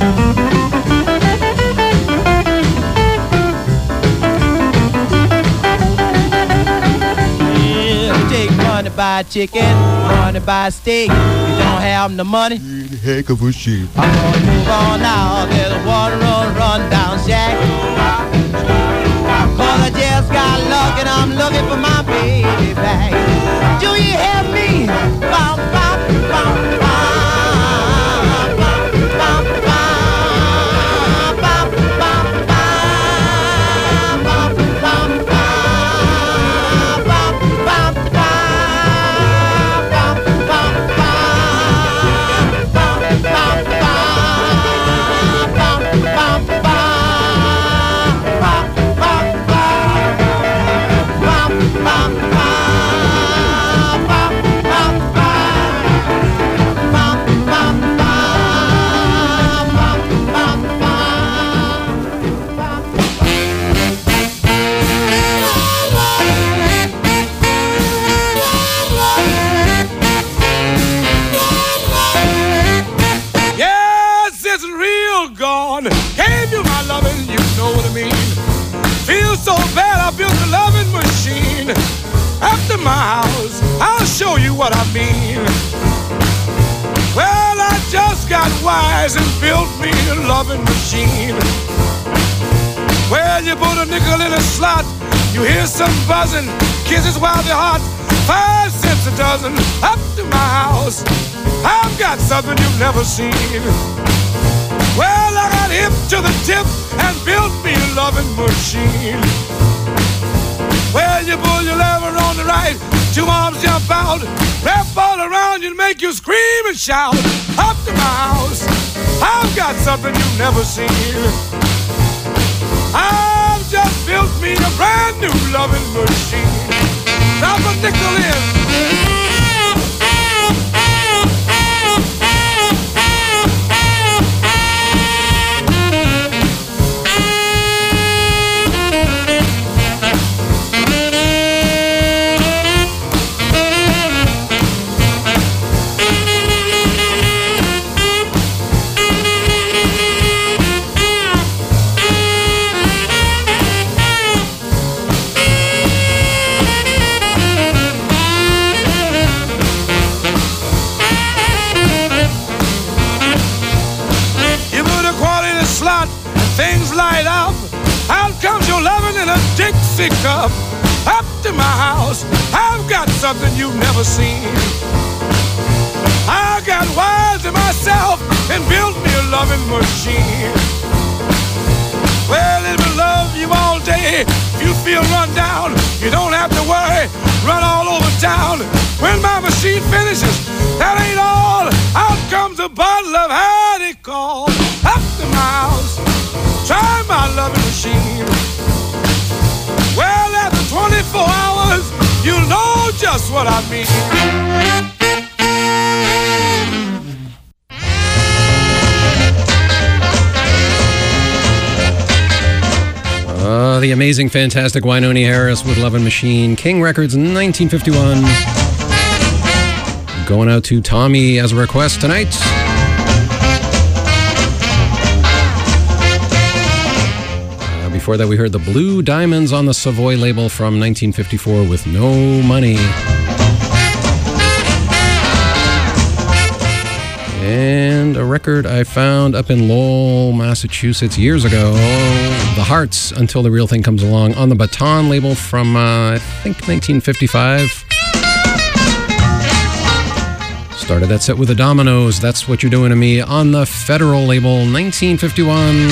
Buy chicken, money buy steak. You don't have the money, heck of a shame. I'm gonna move on now. There's a run down shack. Cause I just got luck and I'm looking for my baby back. Do you hear me? Bum, bum, bum, bum. My house, I'll show you what I mean. Well, I just got wise and built me a loving machine. Well, you put a nickel in a slot, you hear some buzzing, kisses while they're hot, 5 cents a dozen. Up to my house, I've got something you've never seen. Well, I got hip to the tip and built me a loving machine. Well, you pull your lever on the right, 2 arms jump out, wrap all around you and make you scream and shout. Up to my house, I've got something you've never seen. I've just built me a brand new loving machine. Drop a nickel in. Things light up, out comes your loving in a Dixie cup. Up to my house, I've got something you've never seen. I got wise to myself and built me a loving machine. Well, it will love you all day. If you feel run down, you don't have to worry, run all over town. When my machine finishes, that ain't all. Out comes a bottle of Honeycomb. Up to my house, try my loving machine. Well, after 24 hours, you'll know just what I mean. The amazing, fantastic Wynonie Harris with Lovin' Machine. King Records, 1951. Going out to Tommy as a request tonight. Before that, we heard the Blue Diamonds on the Savoy label from 1954 with No Money. And a record I found up in Lowell, Massachusetts years ago. The Hearts, Until the Real Thing Comes Along, on the Baton label from, I think, 1955. Started that set with the Dominoes, That's What You're Doing to Me, on the Federal label, 1951.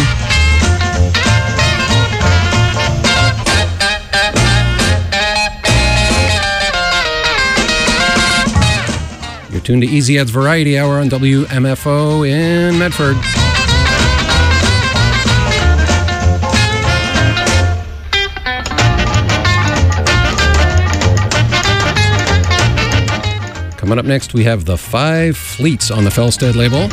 You're tuned to Easy Ed's Variety Hour on WMFO in Medford. Coming up next, we have the Five Fleets on the Felstead label.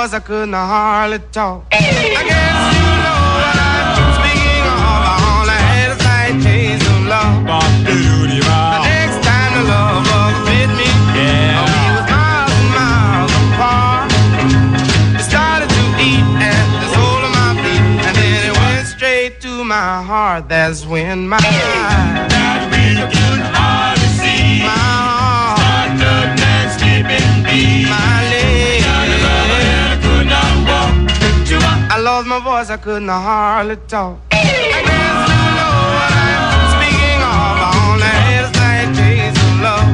voice, I couldn't hardly talk. I guess you know what I'm speaking of. I only had a slight taste of love. The next time the love bug bit me, we was miles and miles apart. It started to eat at the sole of my feet, and then it went straight to my heart. That's when my eyes that we could hardly see. My heart started and skipping beat. My legs, I could not walk. I lost my voice, I couldn't hardly talk. I guess you know what I'm speaking of. I only had a slight taste of love.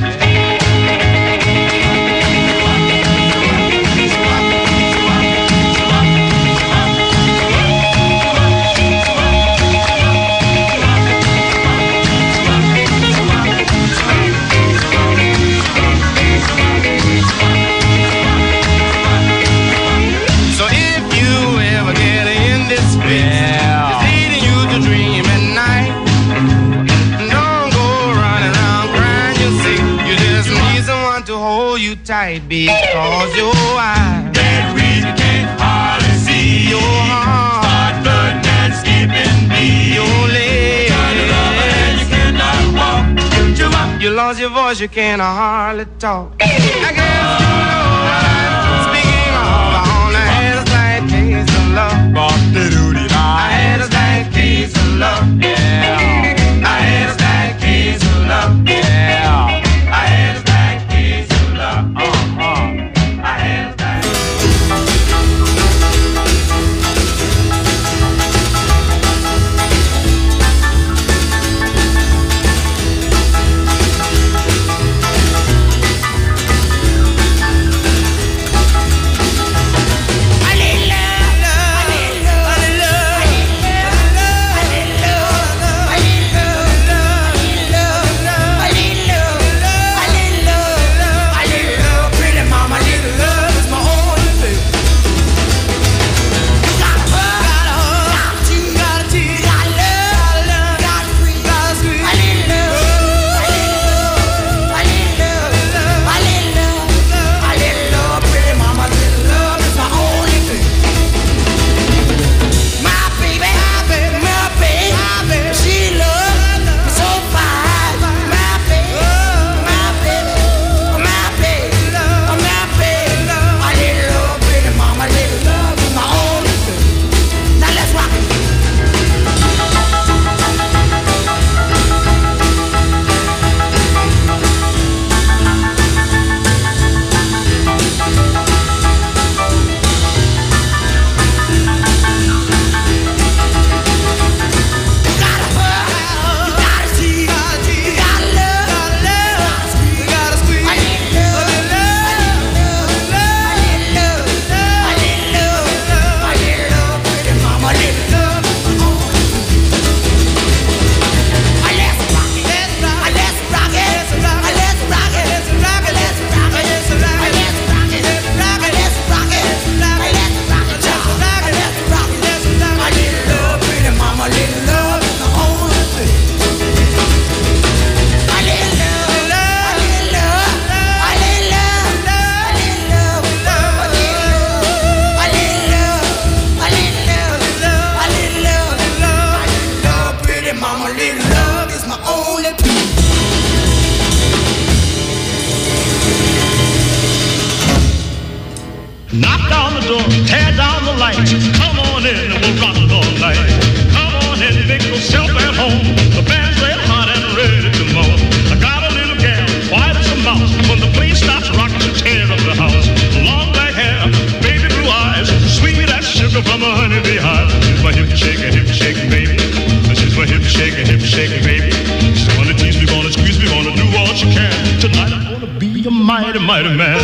So if you ever get in this fix, it's leading you to dream at night. Don't go running around crying, you see. You just need someone to hold you tight, because your eyes that we can't hardly see. Your heart start burning and skipping beat. Your legs and you cannot walk. You lost your voice, you can't hardly talk. I guess you know what I'm speaking of. I only had a slight taste of love. I had a slight taste of love. Yeah. I had a slight taste of love. Yeah. I had a slight taste of love. I had a slight. Knock down the door, tear down the lights. Come on in and we'll rock all night. Come on in, make yourself at home. The band's red hot and ready to moan. I got a little gal, white as a mouse. When the place stops rocking, she'll tear up the house. Long black hair, baby blue eyes, sweet as sugar from a honeybee hive. She's my hip shaking baby. She's my hip shaking baby. She's gonna tease me, gonna squeeze me, gonna do all she can. Tonight I'm gonna be a mighty, mighty man.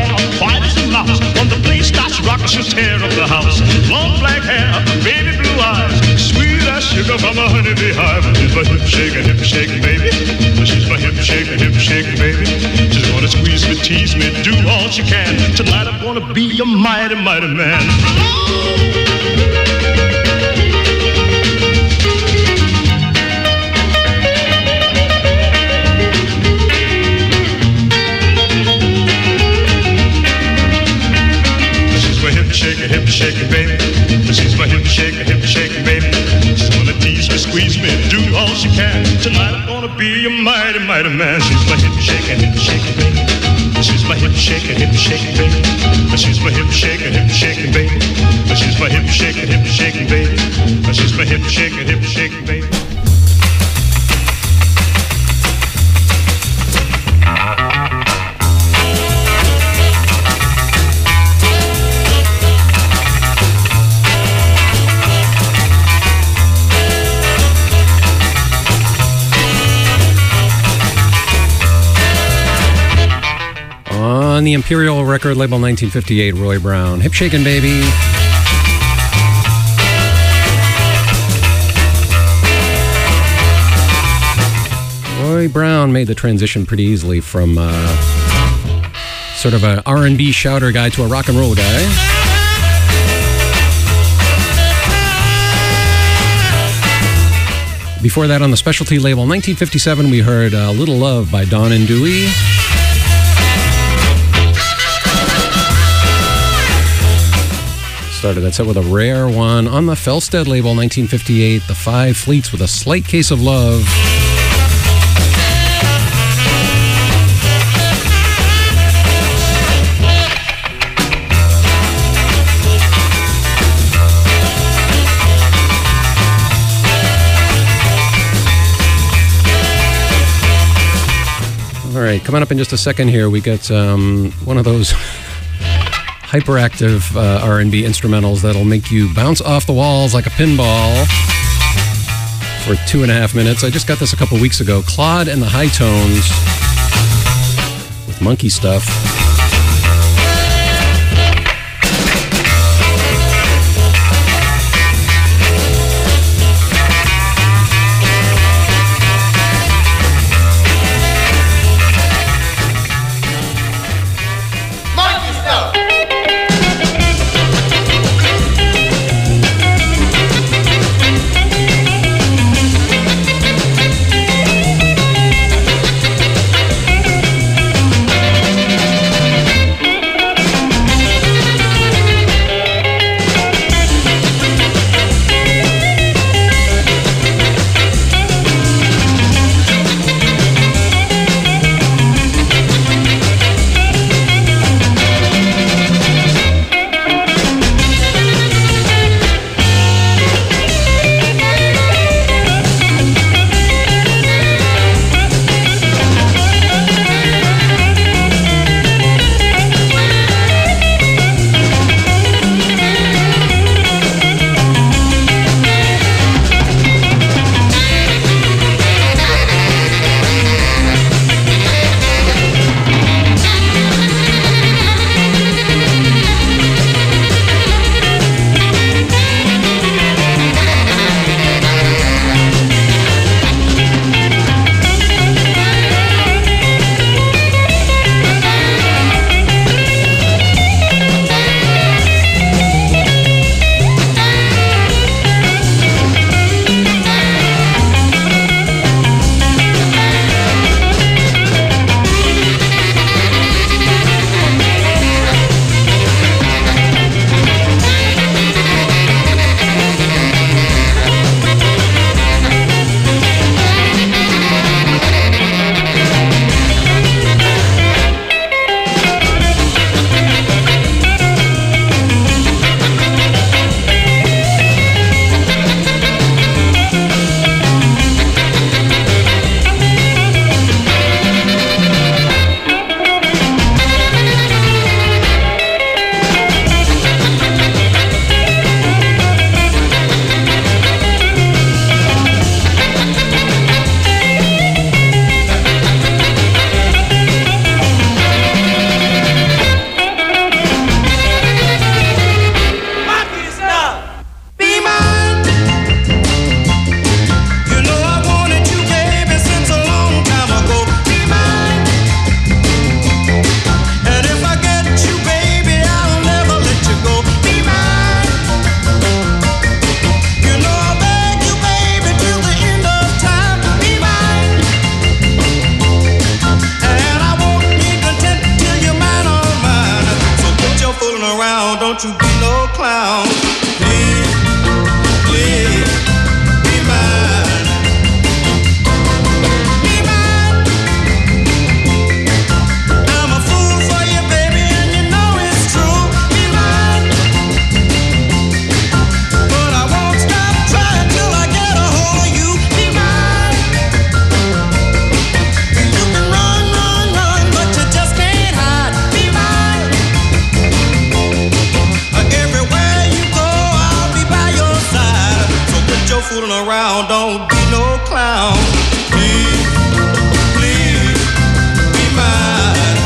She'll tear up the house. Long black hair, baby blue eyes. shaking, baby. She's gonna squeeze me, tease me, do all she can. Tonight I'm gonna be a mighty, mighty man. Hip shaking, baby. She's my hip shaking, baby. She's gonna tease me, squeeze me, do all she can. Tonight I'm gonna be a mighty, mighty man. She's my hip shaking, baby. She's my hip shaking, baby. She's my hip shaking, baby. She's my hip shaking, baby. She's my hip shaking, baby. On the Imperial record label 1958, Roy Brown, Hip Shakin' Baby. Roy Brown made the transition pretty easily from sort of an R&B shouter guy to a rock and roll guy. Before that, on the Specialty label 1957, we heard Little Love by Don and Dewey. Started that set with a rare one on the Felstead label, 1958, The Five Fleets with A Slight Case of Love. All right, coming up in just a second here, we get one of those hyperactive R&B instrumentals that'll make you bounce off the walls like a pinball for 2.5 minutes. I just got this a couple weeks ago. Claude and the High Tones with Monkey Stuff. clown. Please, please, be mine. Be mine. I'm a fool for you, baby, and you know it's true. Be mine. But I won't stop trying till I get a hold of you. Be mine. You can run, run, run, but you just can't hide. Be mine. Everywhere you go, I'll be by your side. So quit your fooling around, don't be no clown. Please, please, be mine.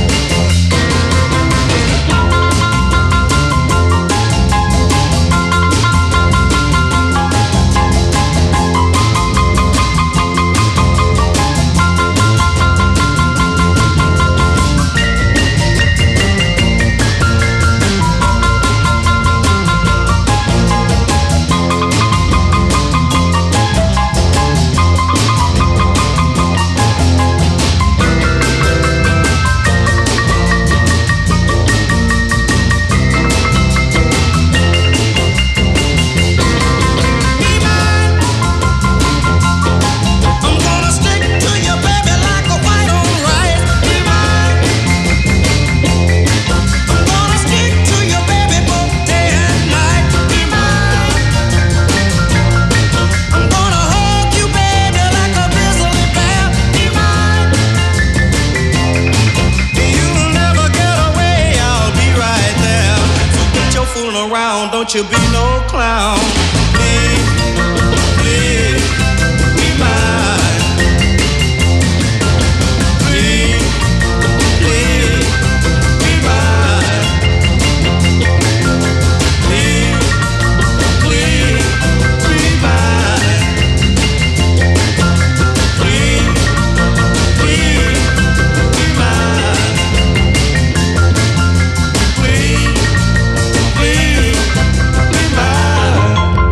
I'm gonna stick to you, baby, like a white on rice. Be mine. I'm gonna stick to you, baby, both day and night. Be mine. I'm gonna hug you, baby, like a grizzly bear. Be mine. You'll never get away, I'll be right there. So quit your fooling around, don't you be no clown. Please, please, be mine. Please, please, be mine. Please, please, be mine. Please, please, be mine. Please, please, be mine.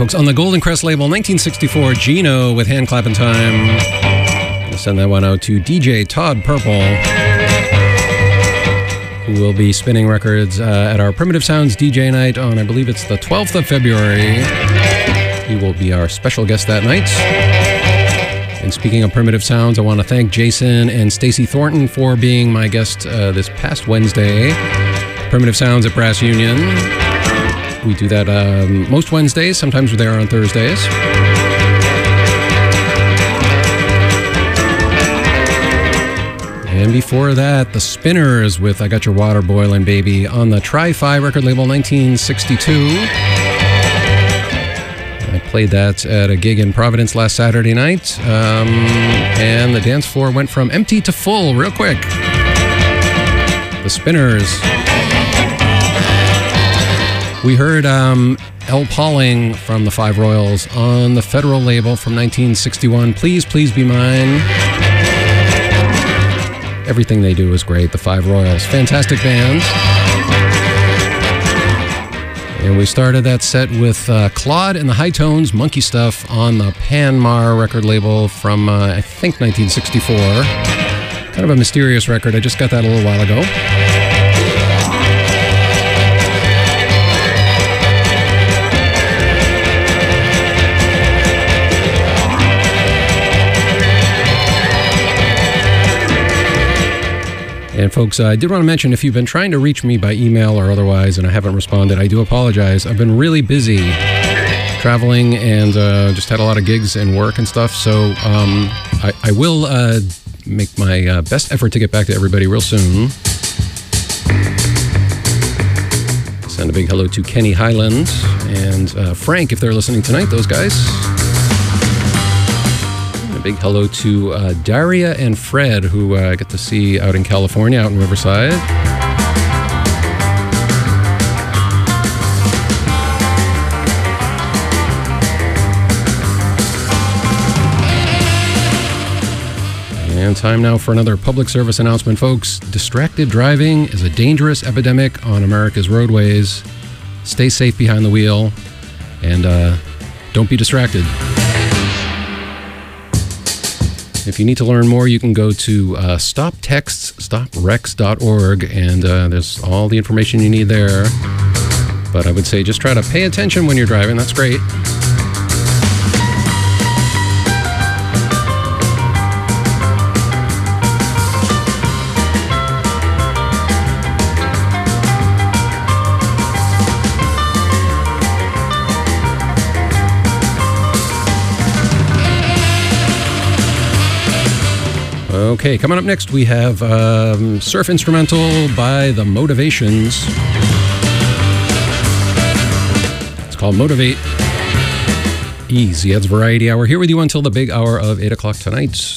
folks, on the Golden Crest label, 1964, Gino with Hand Clapping Time. I'm going to send that one out to DJ Todd Purple, who will be spinning records at our Primitive Sounds DJ night on, I believe it's the 12th of February. He will be our special guest that night. And speaking of Primitive Sounds, I want to thank Jason and Stacy Thornton for being my guest this past Wednesday. Primitive Sounds at Brass Union. We do that most Wednesdays. Sometimes we're there on Thursdays. And before that, the Spinners with I Got Your Water Boiling Baby on the Tri-Fi record label, 1962. I played that at a gig in Providence last Saturday night, and the dance floor went from empty to full real quick. The Spinners. We heard El Pauling from the Five Royals on the Federal label from 1961. Please, Please Be Mine. Everything they do is great. The Five Royals, fantastic band. And we started that set with Claude and the High Tones, Monkey Stuff, on the Panmar record label from, I think, 1964. Kind of a mysterious record. I just got that a little while ago. And folks, I did want to mention, if you've been trying to reach me by email or otherwise and I haven't responded, I do apologize. I've been really busy traveling and just had a lot of gigs and work and stuff. So I will make my best effort to get back to everybody real soon. Send a big hello to Kenny Highland and Frank, if they're listening tonight, those guys. Big hello to Daria and Fred, who I get to see out in California, out in Riverside. And time now for another public service announcement, folks. Distracted driving is a dangerous epidemic on America's roadways. Stay safe behind the wheel and don't be distracted. If you need to learn more, you can go to stoptextsstopwrecks.org, and there's all the information you need there. But I would say just try to pay attention when you're driving. That's great. Okay, coming up next, we have Surf Instrumental by The Motivations. It's called Motivate. Easy, it's Variety Hour. Here with you until the big hour of 8 o'clock tonight.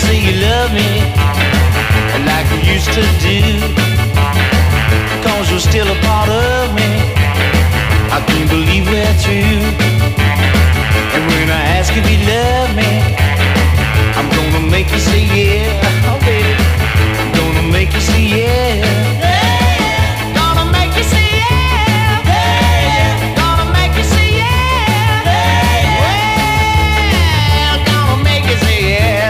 say you love me like you used to do, 'cause you're still a part of me. I can't believe we're through. And when I ask if you love me, I'm gonna make you say yeah. Oh baby, I'm gonna make you say yeah. Gonna make you say yeah. Gonna make you say yeah. Well, gonna make you say yeah.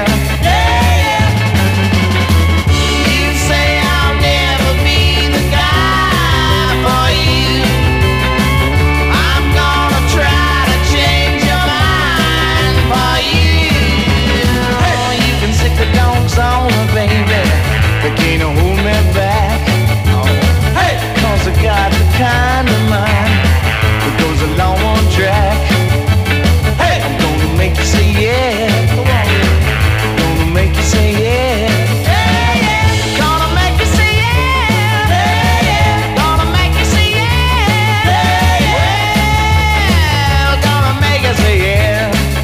You say I'll never be the guy for you. I'm gonna try to change your mind for you. You can sick the dogs on her, baby. They can't hold me back. Hey, 'cause I got the kind of mind that goes a long one track. Hey, I'm gonna make you say yeah. Come on, gonna make you say yeah. Gonna make you say yeah. Gonna make you say yeah. Well, gonna make you say yeah.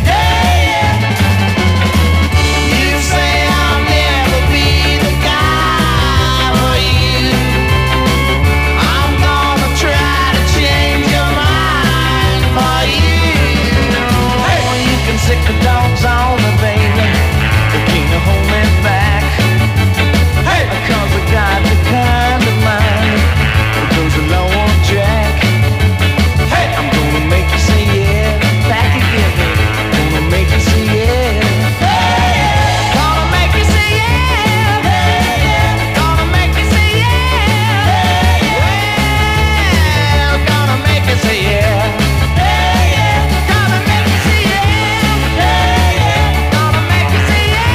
You say I'll never be the guy for you. I'm gonna try to change your mind for you. You can sick the dogs on me, baby. They can't hold me back. 'Cause I got the kind of mind that goes a long track. I'm gonna make you say yeah. Back again, baby. Gonna make you say yeah. Gonna make you say yeah. Gonna make you say yeah. Well, gonna make you say yeah. Gonna make you say yeah. Gonna make you say yeah.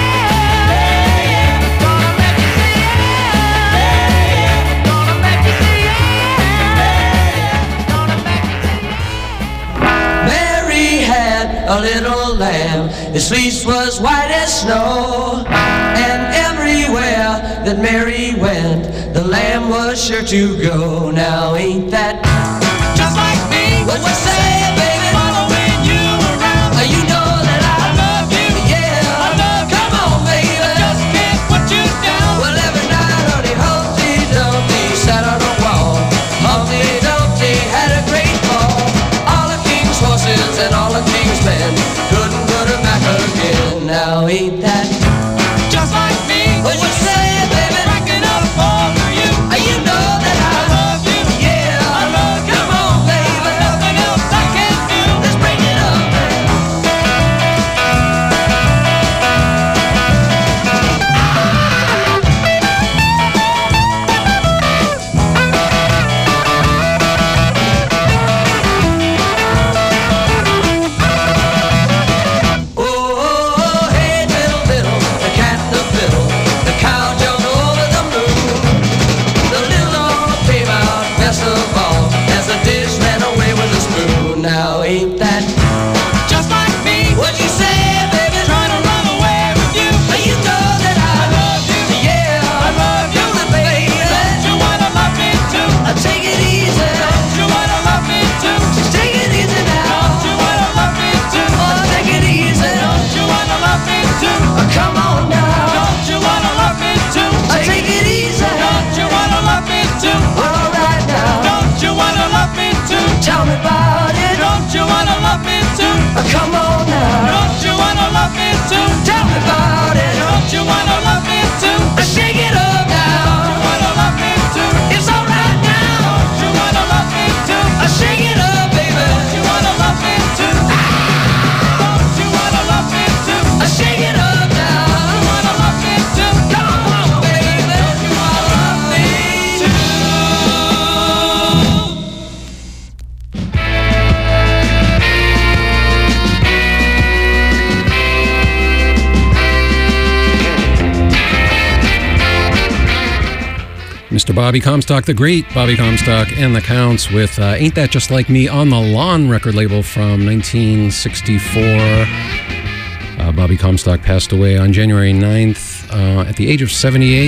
Gonna make you say yeah. Gonna make you say yeah. Gonna make you say yeah. Mary had a little lamb, his fleece was white as snow, and everywhere that Mary went, the lamb was sure to go. Now ain't that Just like me, what you say, baby? following you around. You know that I love you. yeah. I love you. Come on, baby. Just can't put you down. Well, every night Humpty Dumpty Dumpty sat on a wall. Humpty Dumpty had a great fall. All the king's horses and all the king's men couldn't put her back again. Now ain't that Just like me, what you say, baby? racking up all for you. You know that I love you. yeah. I love you. Come on, baby. Nothing else I can do. Let's bring it up, baby. Oh, hey, diddle, diddle, the cat, the fiddle, the cow jumped over the moon. The little dog came out best of all as the dish ran away with the spoon. Now ain't that Just like me, what you say, baby? trying to run away with you. You know that I love you. yeah, I love you. baby. Don't you wanna love me too? Take it easy, Don't you wanna love me too? take it easy now. Don't you wanna love me too? Oh, take it easy. Don't you wanna love me too? Come on now. Don't you wanna love me too? Take it easy. Don't you wanna love me too? All right now. Don't you wanna love me too? Tell me about it. Don't you wanna love me too? Come on now. Don't you wanna love me too? Tell me about it. Don't you wanna love me too? Shake it up now. You wanna love me too? It's all right now. Don't you wanna love me too? Shake it up, baby. You wanna love me too? Don't you wanna love me too? Shake it up now. You wanna love me too? Come on, baby. You wanna love me too? Mr. Bobby Comstock, the great Bobby Comstock, and the Counts with Ain't That Just Like Me on the Lawn record label from 1964. Bobby Comstock passed away on January 9th at the age of 78.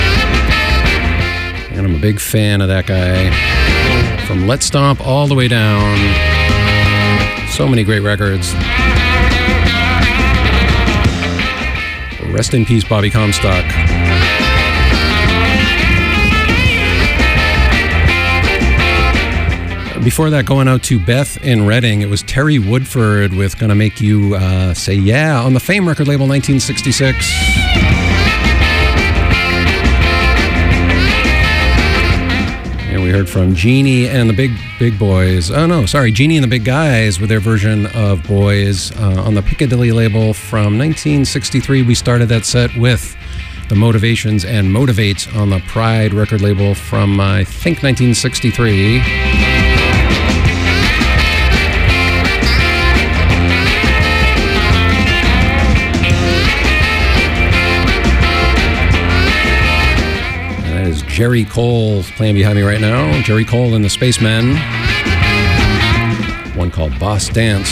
And I'm a big fan of that guy. From Let's Stomp all the way down. So many great records. Rest in peace, Bobby Comstock. Before that, going out to Beth in Reading, it was Terry Woodford with Gonna Make You Say Yeah on the Fame record label, 1966. And we heard from Jeannie and the Big Boys. Oh no, sorry, Jeannie and the Big Guys with their version of Boys on the Piccadilly label from 1963. We started that set with the Motivations and Motivate on the Pride record label from, I think, 1963. Jerry Cole playing behind me right now. Jerry Cole and the Spacemen. One called Boss Dance.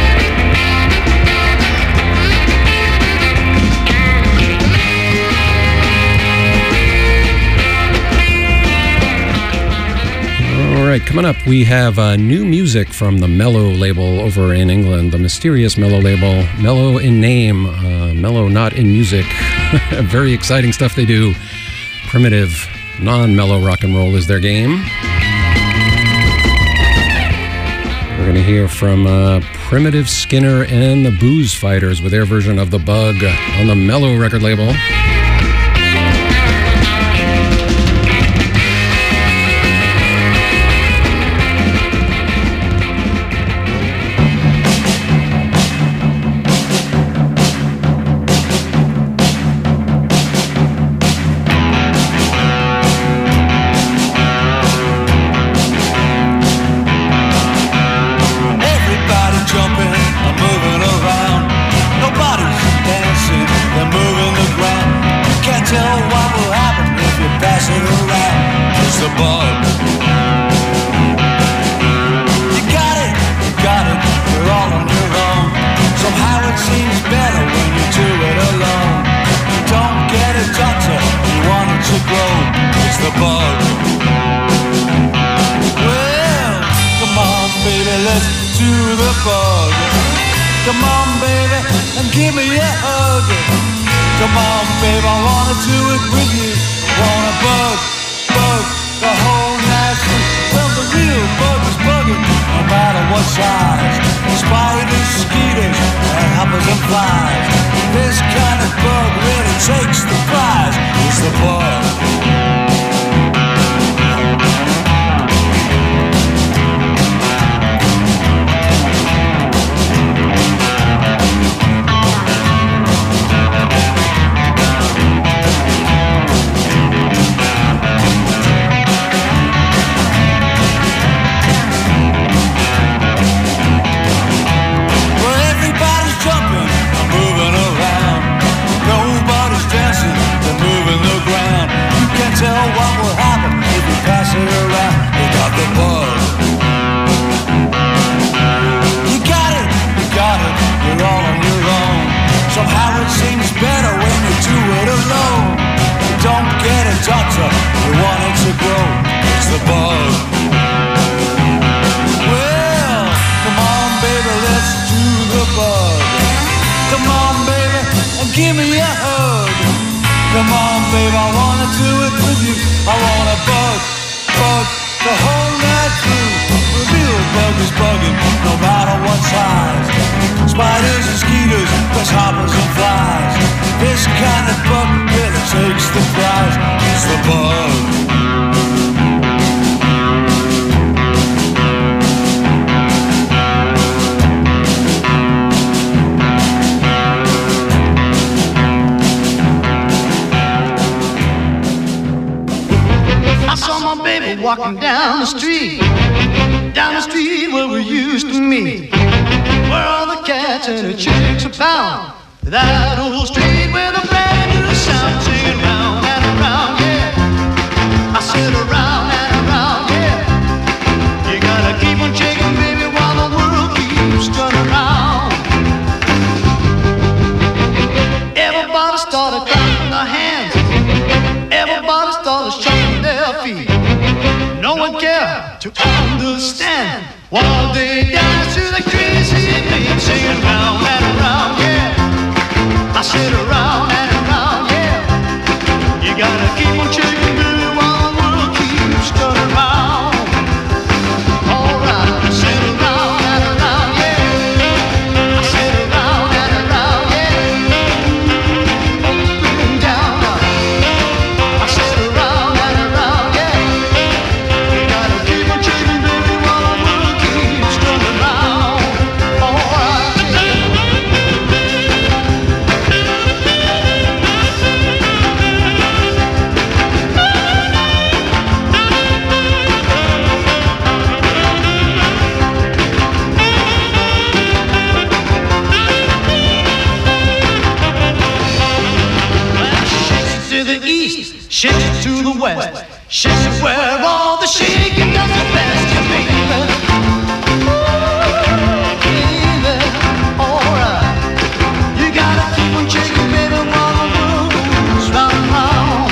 All right, coming up, we have new music from the Mellow label over in England, the mysterious Mellow label. Mellow in name, mellow not in music. Very exciting stuff they do. Primitive, non-mellow rock and roll is their game. We're going to hear from Primitive Skinner and the Booze Fighters with their version of The Bug on the Mellow record label. Walking down the street where we used to meet, where all the cats and the chicks are bound. That old street where the brand new sound singing round and around, yeah. I said around and around, yeah. You gotta keep on shaking, baby, while the world keeps turning around. Everybody started clapping their hands. Everybody started shuffling their feet. No one cared to understand while they dance to the crazy beat, singing round and around, yeah. I sit around and around, yeah. You gotta keep on shaking, baby, while the world keeps turning round. Alright, I sit around and around, yeah. I sit around and around, yeah. Up and down, I sit around and around, yeah. You gotta keep on shaking, baby, while the world keeps turning round. Alright. Shakes to the east, shakes to the west, shakes where all the shaking does the best, yeah, baby. Ooh, baby, alright. You gotta keep on shaking, baby, while the world goes round and round.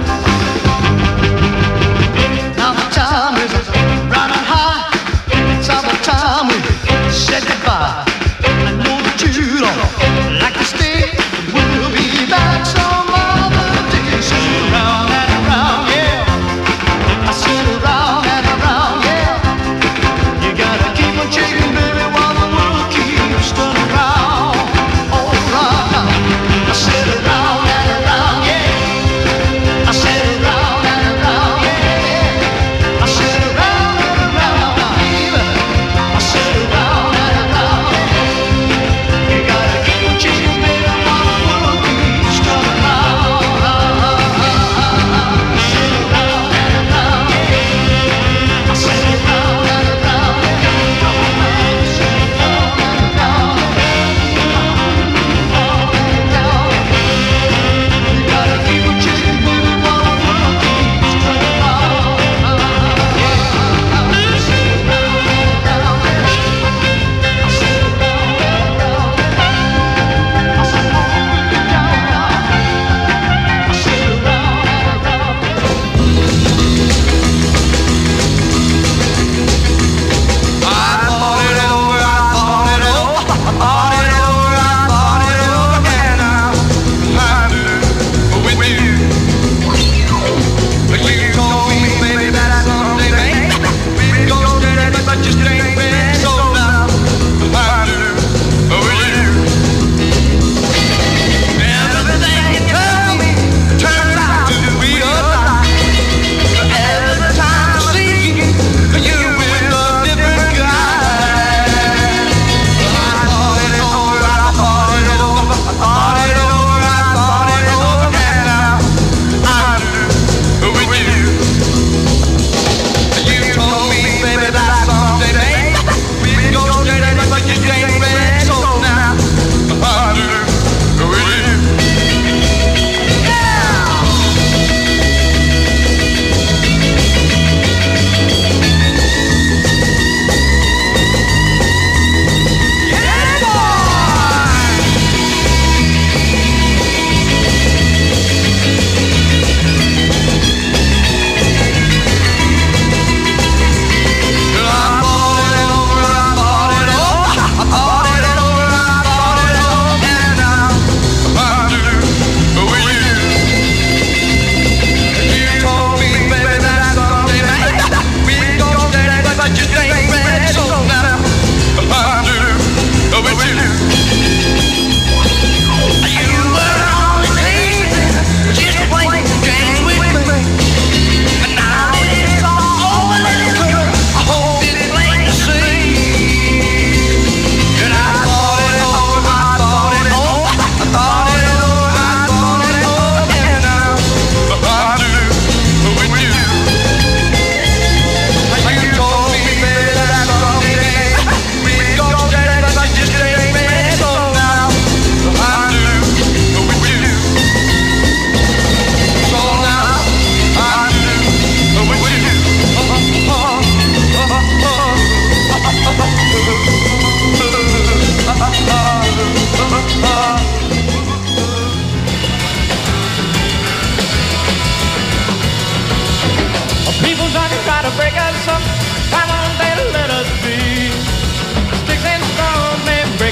Now the time is running high, it's all the time we said goodbye. I know that you don't like to stay, we'll be back some other day. Sit around and around, yeah. I sit around and around, yeah.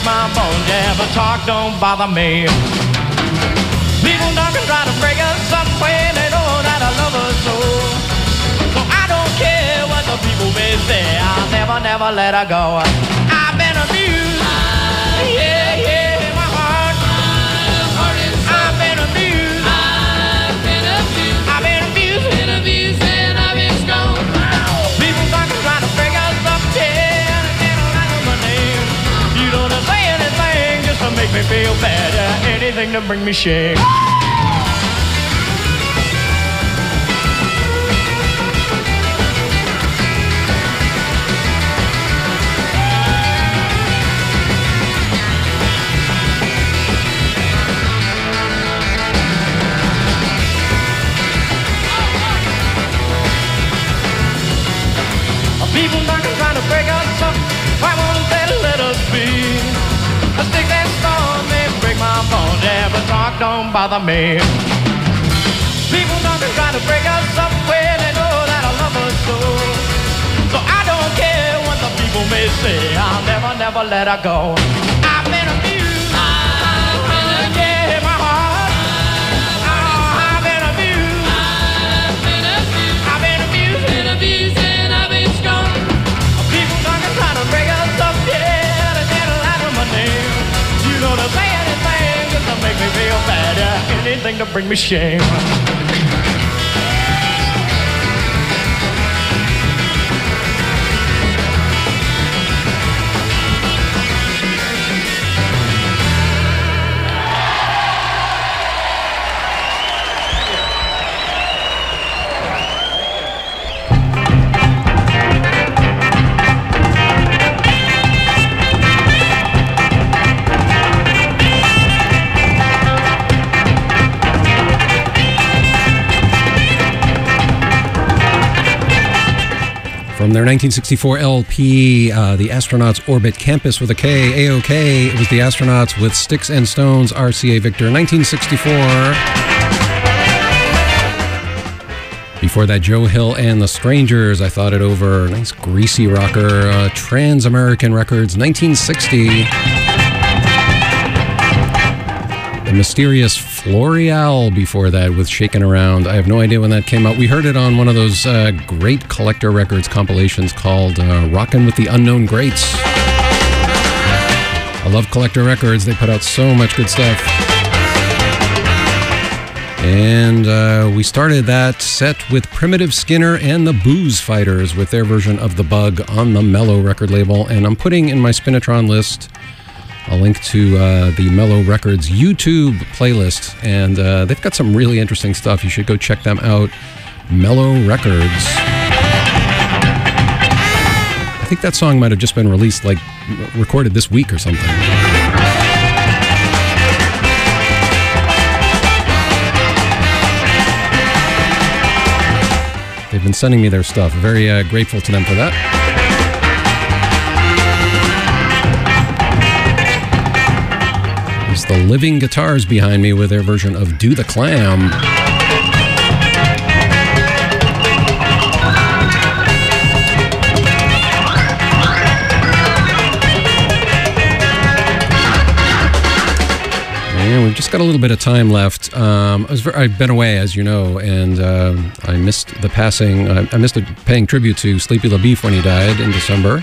my bones, yeah, but talk don't bother me. People don't try to break us up when they know that I love her so. So I don't care what the people may say, I'll never, never let her go. I've been abused, yeah, yeah, in my heart. I've been abused, I've been abused, I've been abused, and I've been scorned. People don't try to break us up, yeah, and they don't like my name. You don't say anything just to make me feel bad, yeah, anything to bring me shame. People not trying to break us up, why won't they let us be? A stick that stone may break my bones, yeah, but talk don't bother me. People not trying to break us up when they know that I love her so. So I don't care what the people may say, I'll never, never let her go. I've been abused, yeah, my heart. Oh, I've been abused, I've been abused, and I've been scorned. People trying to break us up, yeah, they don't like my name. You don't say anything just to make me feel bad, yeah, anything to bring me shame. From their 1964 LP, The Astronauts Orbit Campus with a K, AOK. It was The Astronauts with Sticks and Stones, RCA Victor, 1964. Before that, Joe Hill and the Strangers, I Thought It Over. Nice greasy rocker, Trans-American Records, 1960. The mysterious Floreal before that with Shakin' Around. I have no idea when that came out. We heard it on one of those great Collector Records compilations called Rockin' with the Unknown Greats. I love Collector Records. They put out so much good stuff. And we started that set with Primitive Skinner and the Booze Fighters with their version of The Bug on the Mellow record label. And I'm putting in my Spinatron list a link to the Mellow Records YouTube playlist, and they've got some really interesting stuff. You should go check them out. Mellow Records. I think that song might have just been released, like recorded this week or something. They've been sending me their stuff. Very grateful to them for that. The Living Guitars behind me with their version of Do the Clam. And we've just got a little bit of time left. I've been away, as you know, and I missed the passing. I missed paying tribute to Sleepy LaBeef when he died in December.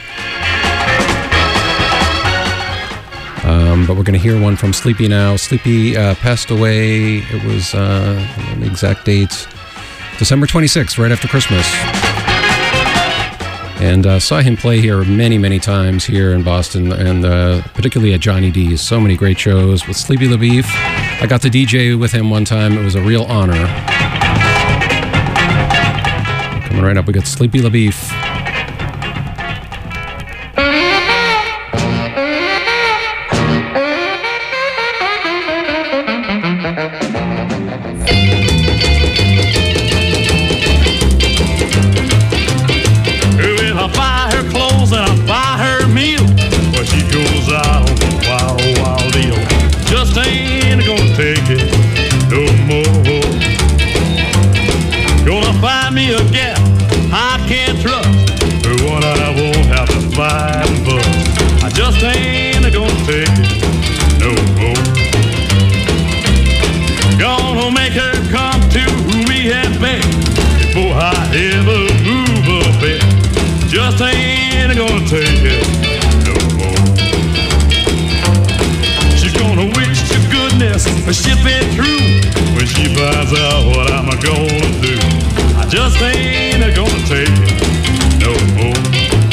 But we're going to hear one from Sleepy now. Sleepy passed away, it was, the exact date, December 26th, right after Christmas. And saw him play here many, many times here in Boston, and particularly at Johnny D's. So many great shows with Sleepy LaBeef. I got to DJ with him one time. It was a real honor. Coming right up, we got Sleepy LaBeef. Gonna find me a gal I can't trust. but she'll be true when she finds out what I'm gonna do. I just ain't gonna take it no more.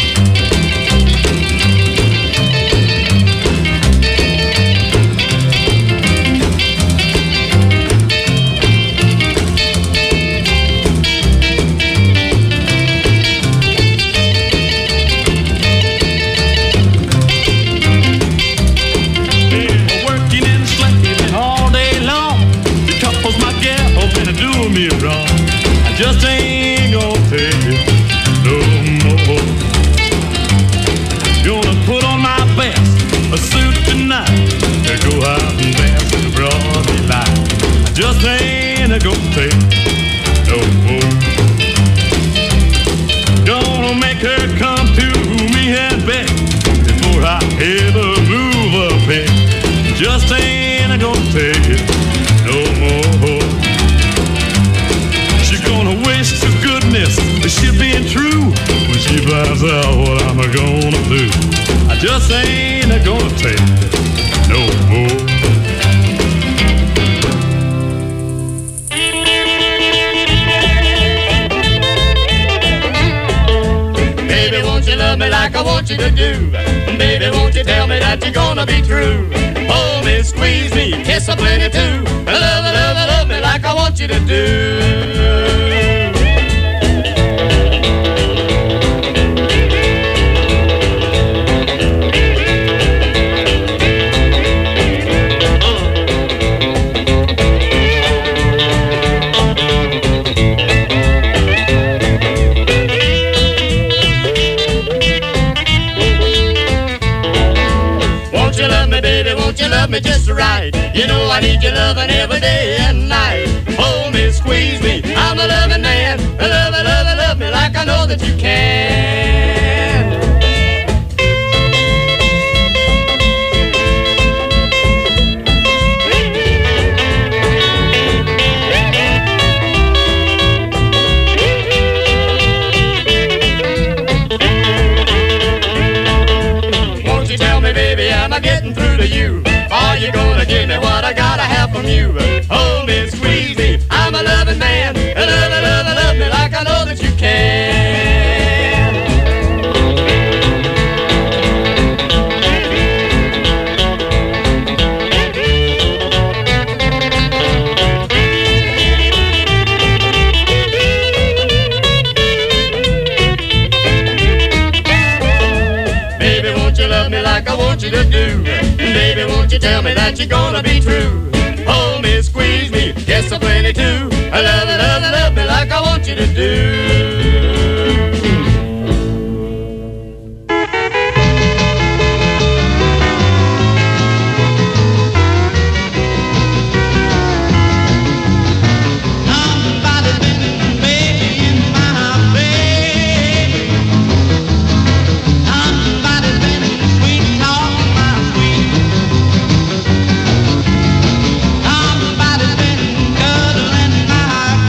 Me wrong, I just ain't gonna take it no more. Gonna put on my best a suit tonight and go out and dance in the broad daylight. I just ain't gonna take it no more. Gonna make her come to me and beg before I ever move a peg. Just ain't gonna take it no more. Gonna waste her goodness, but she being true when she finds out what I'm gonna do. I just ain't gonna take it no more. Baby, won't you love me like I want you to do? Baby, won't you tell me that you're gonna be true? Hold me, squeeze me, kiss me plenty too. Love me like I want you to do. Love me just right. You know I need your loving every day and night. Hold me, squeeze me, I'm a loving man. Love me like I know that you can. Won't you tell me, baby, am I getting through to you? Are you gonna give me what I gotta have from you? Hold me, squeeze me, I'm a loving man. Love me like I know that you can. Baby, won't you love me like I want you to do? Baby, won't you tell me that you're gonna be true? Hold me, squeeze me, yes, I'm plenty too. Love me like I want you to do. Somebody's been cuddling my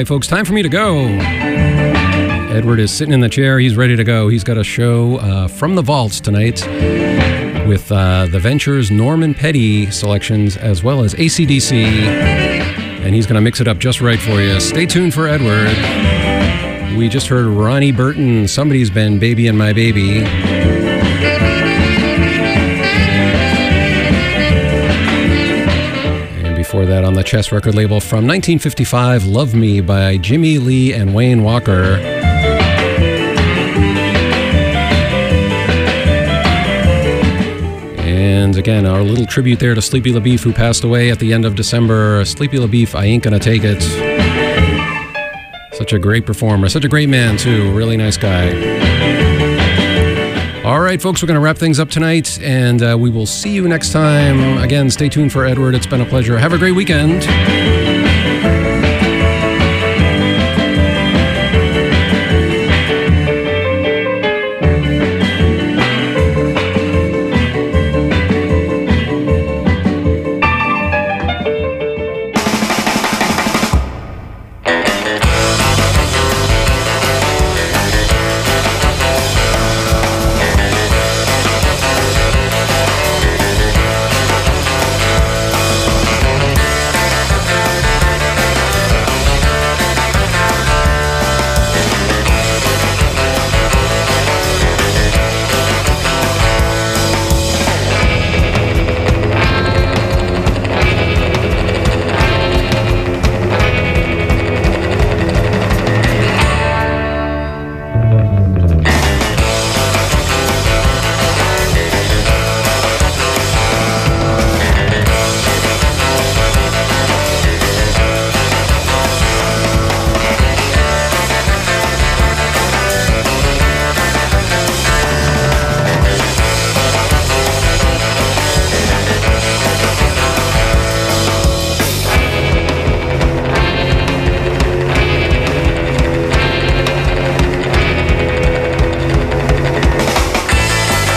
folks, time for me to go. Edward is sitting in the chair. He's ready to go. He's got a show from the vaults tonight with the Ventures' Norman Petty selections as well as AC/DC. And he's going to mix it up just right for you. Stay tuned for Edward. We just heard Ronnie Burton, Somebody's Been Babying My Baby. And before that, on the Chess record label from 1955, Love Me by Jimmy Lee and Wayne Walker. And again, our little tribute there to Sleepy LaBeef, who passed away at the end of December. Sleepy LaBeef, I Ain't Gonna Take It. Such a great performer, such a great man too, really nice guy. All right, folks, we're going to wrap things up tonight, and we will see you next time. Again, stay tuned for Edward. It's been a pleasure. Have a great weekend.